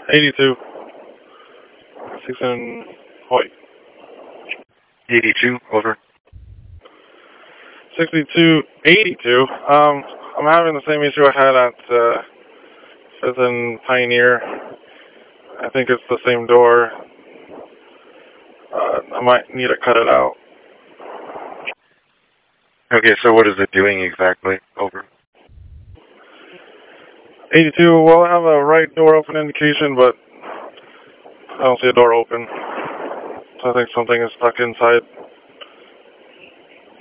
82. 6 in Hoyt. 82, over. 62, 82. I'm having the same issue I had at 5th and Pioneer. I think it's the same door. I might need to cut it out. Okay, so what is it doing exactly? Over. 82, well, I have a right door open indication, but I don't see a door open. So I think something is stuck inside.